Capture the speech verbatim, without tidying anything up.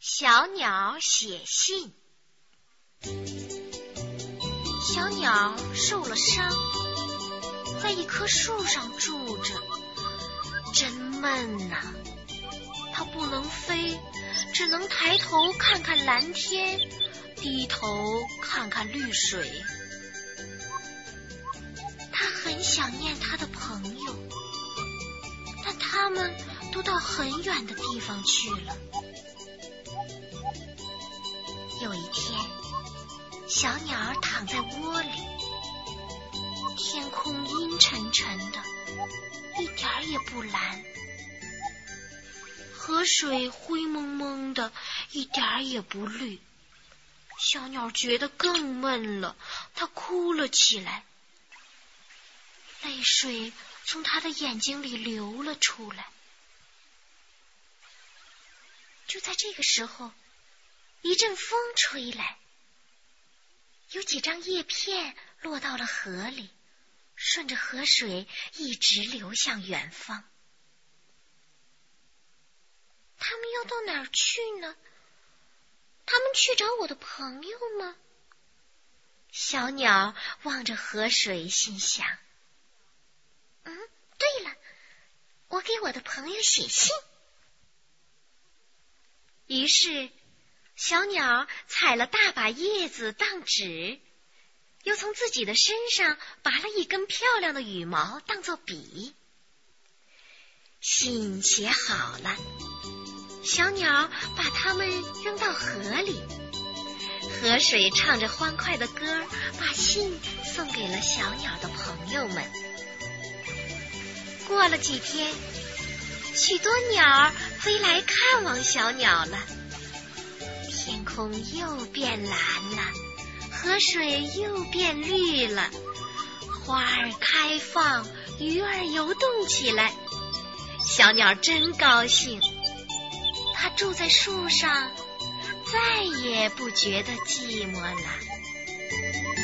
小鸟写信。小鸟受了伤，在一棵树上住着，真闷呐、啊！它不能飞，只能抬头看看蓝天，低头看看绿水。它很想念它的朋友，但他们都到很远的地方去了。有一天，小鸟躺在窝里，天空阴沉沉的，一点儿也不蓝，河水灰蒙蒙的，一点儿也不绿。小鸟觉得更闷了，它哭了起来，泪水从它的眼睛里流了出来。就在这个时候，一阵风吹来，有几张叶片落到了河里，顺着河水一直流向远方。他们要到哪儿去呢？他们去找我的朋友吗？小鸟望着河水，心想：嗯，对了，我给我的朋友写信。于是小鸟采了大把叶子当纸，又从自己的身上拔了一根漂亮的羽毛当作笔。信写好了，小鸟把它们扔到河里，河水唱着欢快的歌，把信送给了小鸟的朋友们。过了几天，许多鸟飞来看望小鸟了，天空又变蓝了，河水又变绿了，花儿开放，鱼儿游动起来。小鸟真高兴，它住在树上，再也不觉得寂寞了。